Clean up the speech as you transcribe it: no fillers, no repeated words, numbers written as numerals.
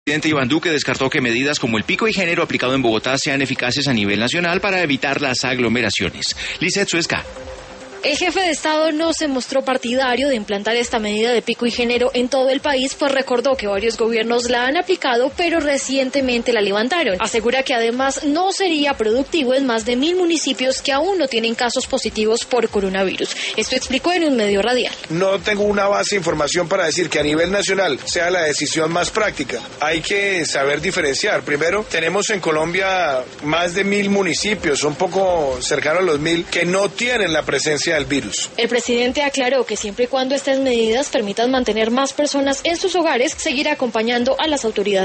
El presidente Iván Duque descartó que medidas como el pico y género aplicado en Bogotá sean eficaces a nivel nacional para evitar las aglomeraciones. Lizeth Suezca. El jefe de Estado no se mostró partidario de implantar esta medida de pico y género en todo el país, pues recordó que varios gobiernos la han aplicado, pero recientemente la levantaron. Asegura que además no sería productivo en más de 1.000 municipios que aún no tienen casos positivos por coronavirus. Esto explicó en un medio radial. No tengo una base de información para decir que a nivel nacional sea la decisión más práctica. Hay que saber diferenciar. Primero, tenemos en Colombia más de 1.000 municipios, un poco cercano a los 1.000, que no tienen la presencia del virus. El presidente aclaró que siempre y cuando estas medidas permitan mantener más personas en sus hogares, seguirá acompañando a las autoridades.